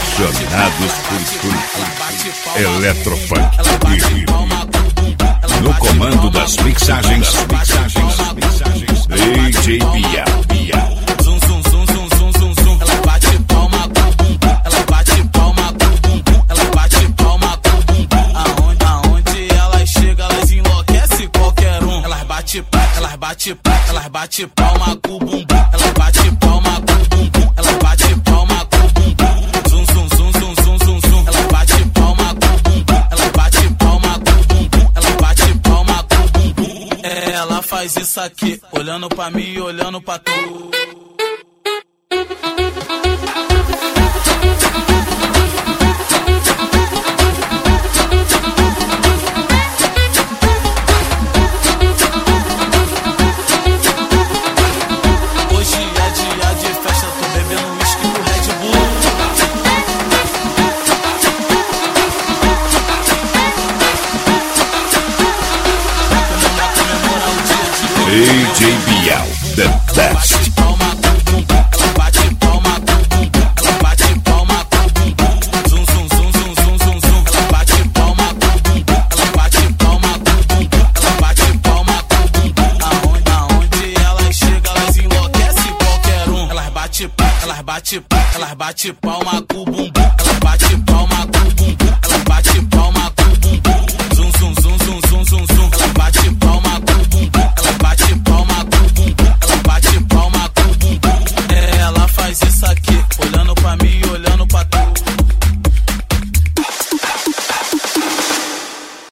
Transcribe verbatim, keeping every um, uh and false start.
apaixonados por, por Eletropunk e no comando das mixagens, mixagens, mixagens, D J Bial. Zum zum zum zum zum zum zum. Ela bate palma com bumbum, ela bate palma com bumbum, ela bate palma com bumbum. Aonde, aonde elas chegam, elas enlouquecem qualquer um. Elas bate, elas bate, elas bate palma com bumbum, ela bate palma com bumbum, ela bate palma com bumbum. Zum zum zum zum zum zum zum. Ela bate palma com bumbum, ela bate palma com bumbum, ela bate palma com bumbum. Ela faz isso aqui, olhando pra mim e olhando pra tu. D J Bial, the best. Ela bate palma com bumbum, ela bate palma com bumbum. Zum zum zum zum zum zum zum. Ela bate palma com bumbum, ela bate palma com bumbum, ela bate palma com bumbum. Aonde, aonde elas chegam, elas enlouquecem qualquer um. Elas bate, elas bate, elas bate palma